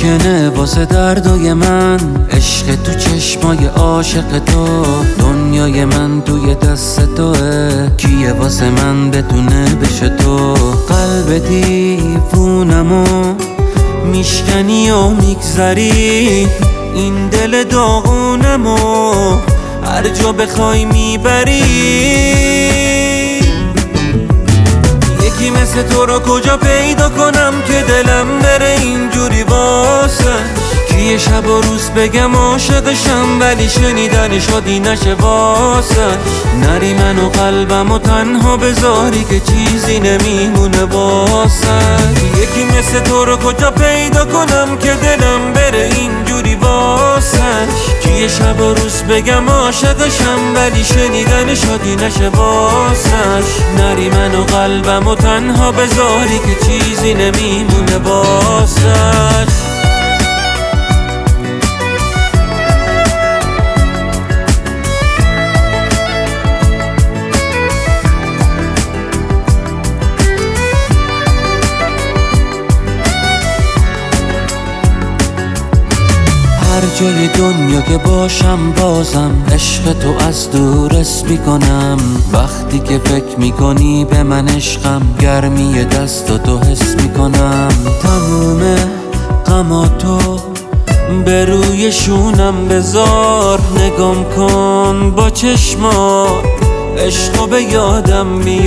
ممکنه واسه دردای من عشق تو چشمای عاشق تو، دنیای من توی دست توه، کیه واسه من بتونه بشه تو؟ قلب دیوونمو میشکنی و میگذری، این دل داغونمو هر جا بخوای میبری. یکی مثل تو رو کجا پیدا کنم که دلم بره اینجوری واسش؟ کیه شب و روز بگم عاشقشم ولی شنیدن شادی نشه واسش؟ نری من و قلبم و تنها بذاری که چیزی نمیمونه واسش. یکی مثل تو رو کجا پیدا کنم که دلم بره اینجوری واسش؟ کیه شب و روز بگم عاشقشم ولی شنیدن شادی نشه واسش؟ نری من و قلبم و تنها بذاری که چیزی نمیمونه واسش. هر جای دنیا که باشم بازم عشق تو از دور حس میکنم. وقتی که فکر میکنی به من عشقم گرمی دستاتو حس میکنم. تموم غماتو به روی شونم بذار، نگام کن با چشمات عشقو به یادم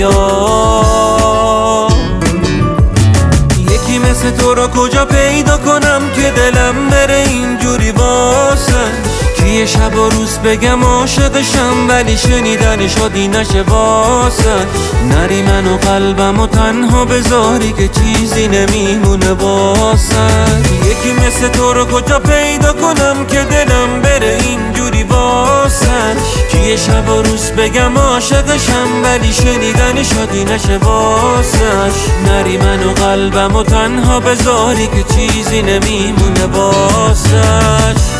میاد. یکی مثل تو رو کجا پیدا کنم که دلم بره اینجوری واسش؟ کیه شب و روز بگم عاشقشم ولی شنیدن شادی نشه واسش؟ نری من و قلبم و تنها بذاری که چیزی نمیمونه واسش. یکی مثل تو رو کجا پیدا کنم که دلم بره اینجوری واسش؟ کیه شب و روز بگم عاشقشم ولی شنیدن شادی نشه واسش؟ نری من و قلبم و تنها بذاری که چیزی نمیمونه واسش.